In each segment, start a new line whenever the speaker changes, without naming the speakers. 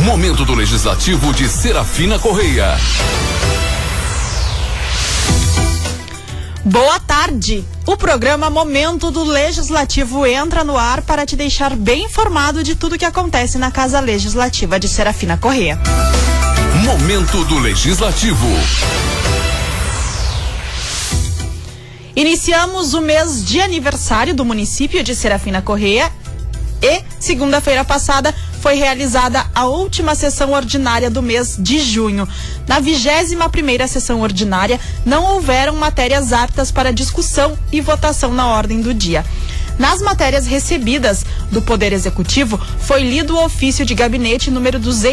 Momento do Legislativo de Serafina Correia.
Boa tarde! O programa Momento do Legislativo entra no ar para te deixar bem informado de tudo que acontece na Casa Legislativa de Serafina Correia.
Momento do Legislativo.
Iniciamos o mês de aniversário do município de Serafina Correia e, segunda-feira passada, foi realizada a última sessão ordinária do mês de junho. Na 21ª sessão ordinária, não houveram matérias aptas para discussão e votação na ordem do dia. Nas matérias recebidas do Poder Executivo, foi lido o ofício de gabinete número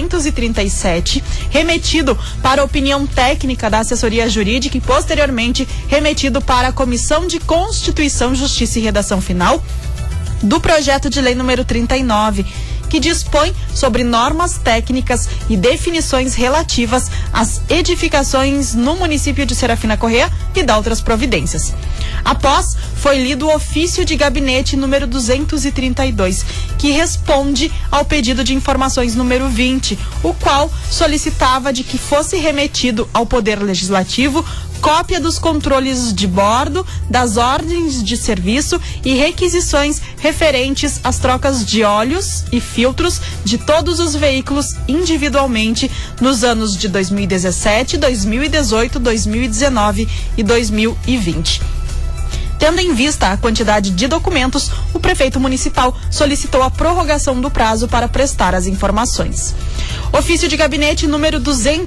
237, remetido para a opinião técnica da assessoria jurídica e, posteriormente, remetido para a Comissão de Constituição, Justiça e Redação Final do projeto de lei número 39, que dispõe sobre normas técnicas e definições relativas às edificações no município de Serafina Correia e da outras providências. Após, foi lido o ofício de gabinete número 232, que responde ao pedido de informações número 20, o qual solicitava de que fosse remetido ao Poder Legislativo cópia dos controles de bordo, das ordens de serviço e requisições referentes às trocas de óleos e filtros de todos os veículos individualmente nos anos de 2017, 2018, 2019 e 2020. Tendo em vista a quantidade de documentos, o prefeito municipal solicitou a prorrogação do prazo para prestar as informações. Ofício de gabinete número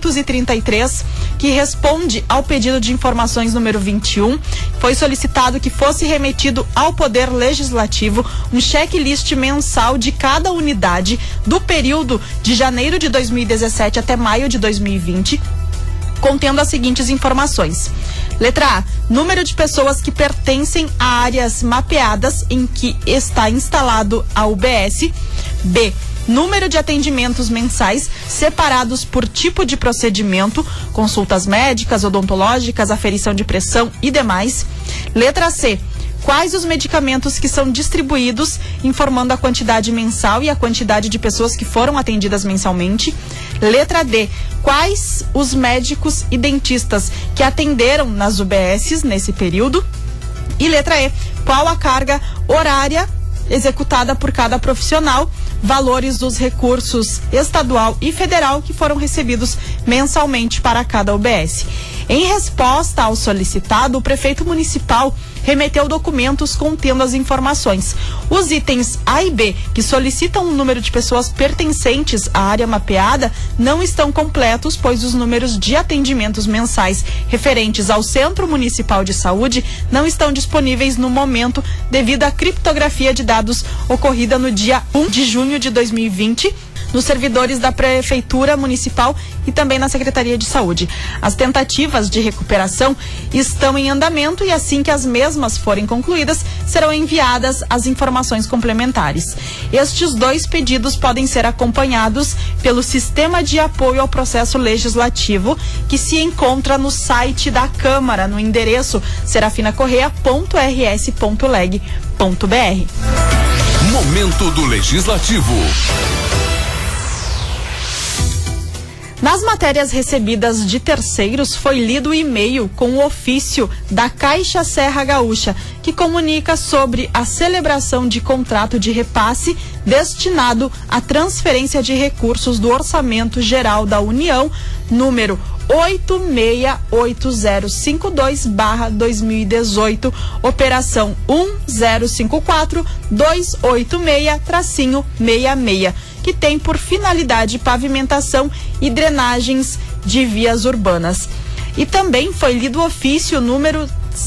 233, que responde ao pedido de informações número 21, foi solicitado que fosse remetido ao Poder Legislativo um checklist mensal de cada unidade do período de janeiro de 2017 até maio de 2020, contendo as seguintes informações. Letra A, número de pessoas que pertencem a áreas mapeadas em que está instalado a UBS. B, número de atendimentos mensais separados por tipo de procedimento, consultas médicas, odontológicas, aferição de pressão e demais. Letra C, quais os medicamentos que são distribuídos, informando a quantidade mensal e a quantidade de pessoas que foram atendidas mensalmente. Letra D, quais os médicos e dentistas que atenderam nas UBSs nesse período. E letra E, qual a carga horária executada por cada profissional, valores dos recursos estadual e federal que foram recebidos mensalmente para cada UBS. Em resposta ao solicitado, o prefeito municipal remeteu documentos contendo as informações. Os itens A e B, que solicitam o número de pessoas pertencentes à área mapeada, não estão completos, pois os números de atendimentos mensais referentes ao Centro Municipal de Saúde não estão disponíveis no momento devido à criptografia de dados ocorrida no dia 1 de junho de 2020, nos servidores da Prefeitura Municipal e também na Secretaria de Saúde. As tentativas de recuperação estão em andamento e assim que as mesmas forem concluídas, serão enviadas as informações complementares. Estes dois pedidos podem ser acompanhados pelo Sistema de Apoio ao Processo Legislativo, que se encontra no site da Câmara, no endereço serafinacorreia.rs.leg.br.
Momento do Legislativo.
Nas matérias recebidas de terceiros, foi lido o e-mail com o ofício da Caixa Serra Gaúcha, que comunica sobre a celebração de contrato de repasse destinado à transferência de recursos do Orçamento Geral da União, número 868052/2018, operação 1054286-66, que tem por finalidade pavimentação e drenagens de vias urbanas. E também foi lido o ofício número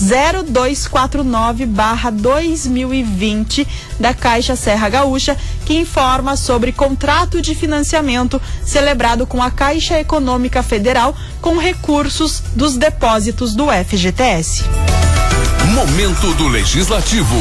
0249/2020 da Caixa Serra Gaúcha, que informa sobre contrato de financiamento celebrado com a Caixa Econômica Federal com recursos dos depósitos do FGTS.
Momento do Legislativo.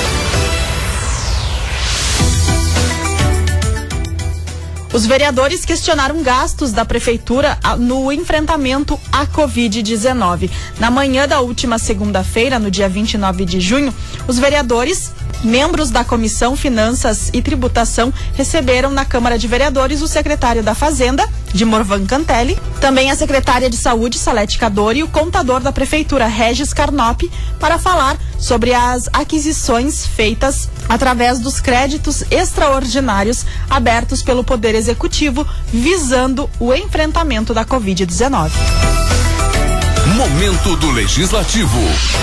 Os vereadores questionaram gastos da Prefeitura no enfrentamento à Covid-19. Na manhã da última segunda-feira, no dia 29 de junho, os vereadores Membros da Comissão Finanças e Tributação receberam na Câmara de Vereadores o secretário da Fazenda, Dimorvan Cantelli, também a secretária de Saúde, Salete Cadori, e o contador da Prefeitura, Regis Carnop, para falar sobre as aquisições feitas através dos créditos extraordinários abertos pelo Poder Executivo, visando o enfrentamento da Covid-19.
Momento do Legislativo.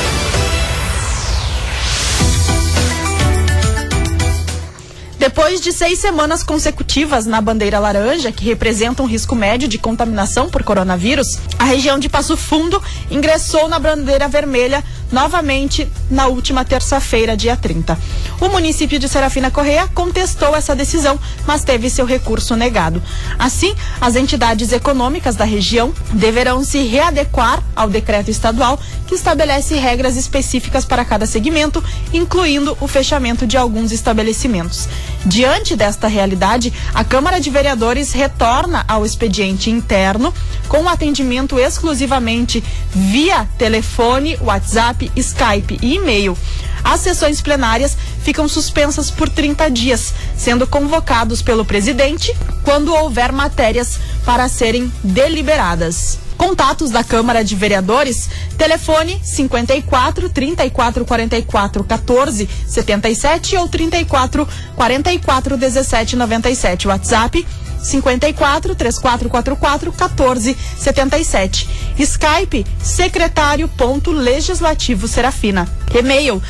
Depois de 6 semanas consecutivas na bandeira laranja, que representa um risco médio de contaminação por coronavírus, a região de Passo Fundo ingressou na bandeira vermelha novamente na última terça-feira, dia 30. O município de Serafina Correia contestou essa decisão, mas teve seu recurso negado. Assim, as entidades econômicas da região deverão se readequar ao decreto estadual que estabelece regras específicas para cada segmento, incluindo o fechamento de alguns estabelecimentos. Diante desta realidade, a Câmara de Vereadores retorna ao expediente interno com atendimento exclusivamente via telefone, WhatsApp, Skype e e-mail. As sessões plenárias ficam suspensas por 30 dias, sendo convocados pelo presidente quando houver matérias para serem deliberadas. Contatos da Câmara de Vereadores: telefone 54 34 44 14 77 ou 34 44 17 97. WhatsApp 54 3444 14 77. Skype secretário.legislativo Serafina. E-mail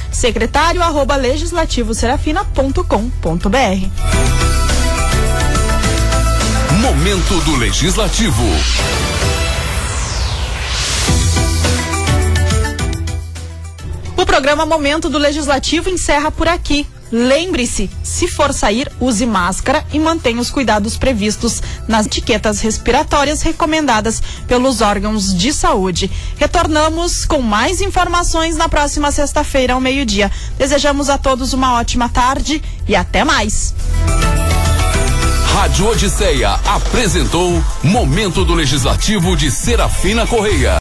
secretário@legislativoserafina.com.br.
Momento do Legislativo.
O programa Momento do Legislativo encerra por aqui. Lembre-se, se for sair, use máscara e mantenha os cuidados previstos nas etiquetas respiratórias recomendadas pelos órgãos de saúde. Retornamos com mais informações na próxima sexta-feira ao meio-dia. Desejamos a todos uma ótima tarde e até mais.
Rádio Odisseia apresentou Momento do Legislativo de Serafina Correia.